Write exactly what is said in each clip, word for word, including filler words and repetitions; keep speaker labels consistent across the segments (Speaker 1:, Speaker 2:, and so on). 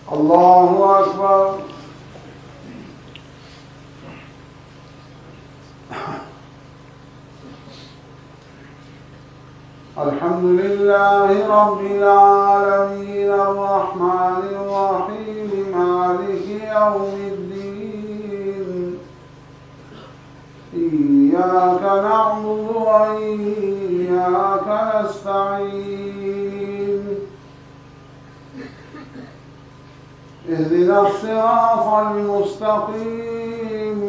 Speaker 1: الله أكبر. الحمد لله رب العالمين الرحمن الرحيم مالك يوم الدين إياك نعبد وإياك نستعين اهدنا الصراط المستقيم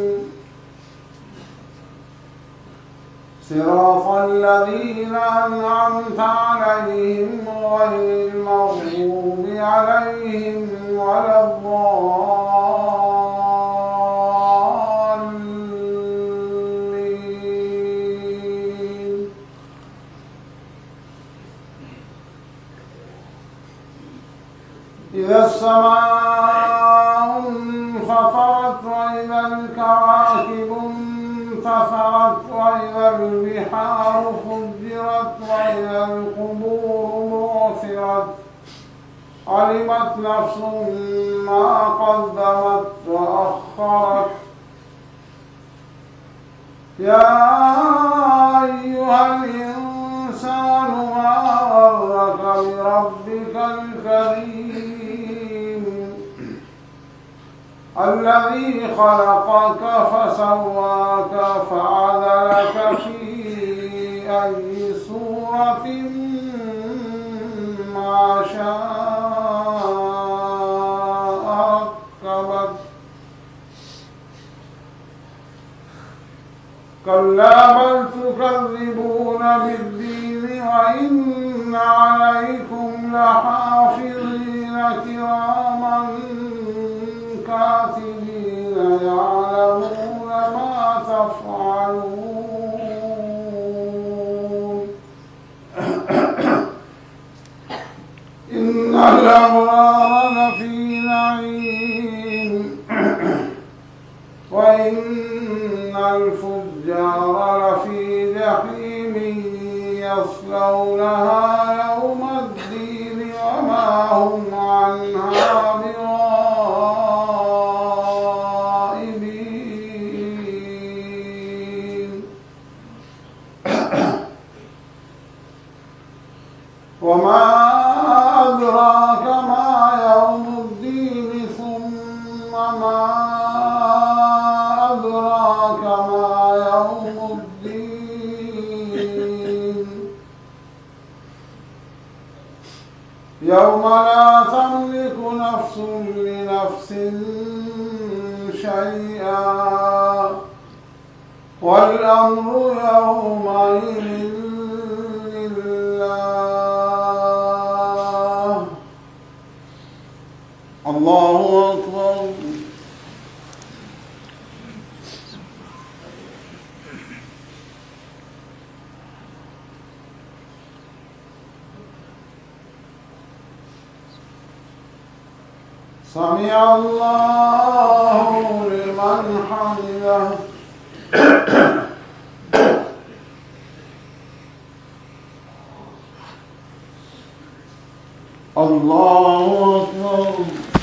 Speaker 1: صراط الذين أنعمت عليهم غير المغضوب عليهم ولا الضالين. إذا السماء انفطرت وإذا الكواكب انتثرت وإذا البحار فجرت وإذا القبور بعثرت علمت نفس ما قدمت وأخرت. يا أيها الإنسان ما غرك بربك الكريم الذي خلقك فسواك فعدلك في أي صورة ما شاء ركبك. كلا بل تكذبون بالدين وإن عليكم لحافظين كراما كاتبين يعلمون ما تفعلون. إن الأبرار لفي نعيم وإن الفجار لفي جحيم يصلونها يوم الدين وما هم عنها بغائبين. وما أدراك ما يوم الدين ثم ما أدراك ما يوم الدين. يوم لا تملك نفس لنفس شيئا والأمر يومئذ لله. الله أكبر. سمع الله لمن حمده. الله أكبر.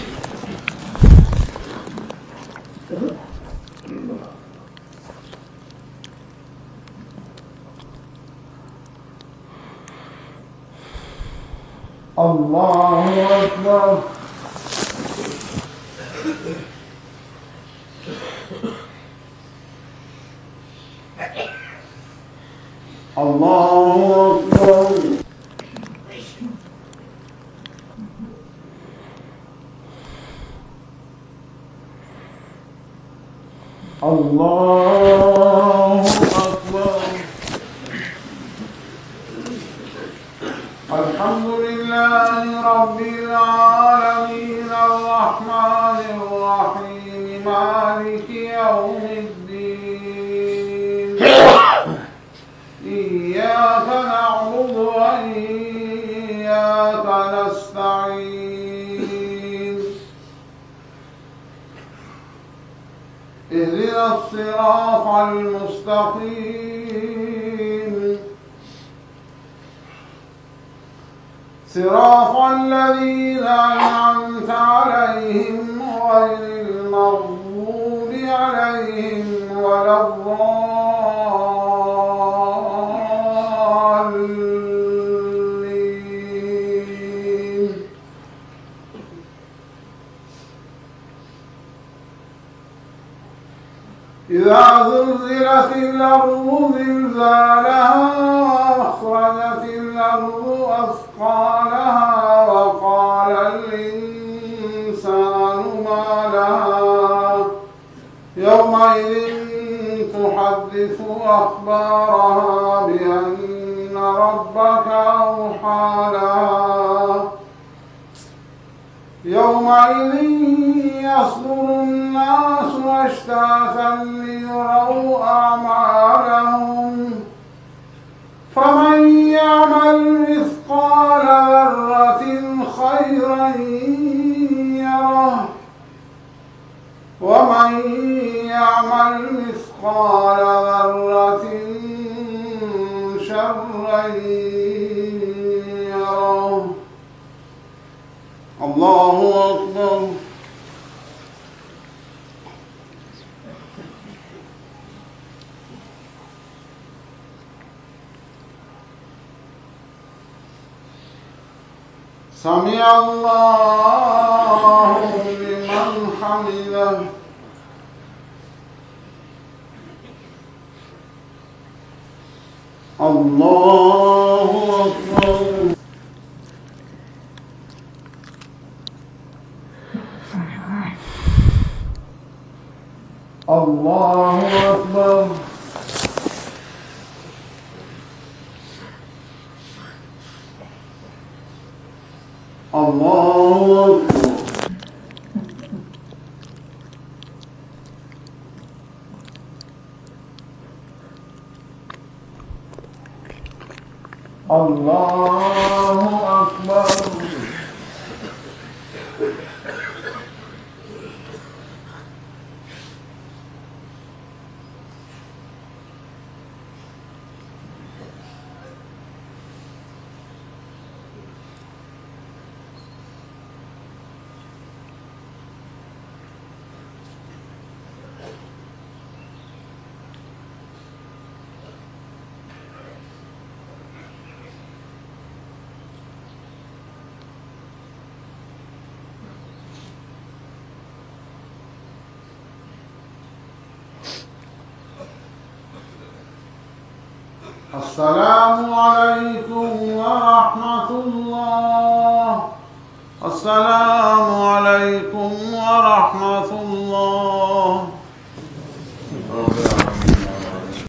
Speaker 1: الله أكبر. الله أكبر. الله أكبر. الحمد لله رب العالمين الرحمن الرحيم مالك يوم الدين إياك نعبد وإياك نستعين اهدنا الصراط المستقيم صراط الذين أنعمت عليهم غير المغضوب عليهم ولا الضالين. إذا زلزلت الأرض زلزالها وأخرجت الأرض أثقالها وقال الإنسان ما لها يومئذ تحدث أخبارها بأن ربك أوحى لها يومئذ يصدر الناس أشتاتا ليروا أعمالهم فمن يعمل مثقال ذرة خيرا يره ومن يعمل مثقال ذرة شرا يره. الله أكبر. سمع الله لمن حمده. الله أكبر. الله أكبر. الله أكبر. الله أكبر. السلام عليكم ورحمة الله. السلام عليكم ورحمة الله.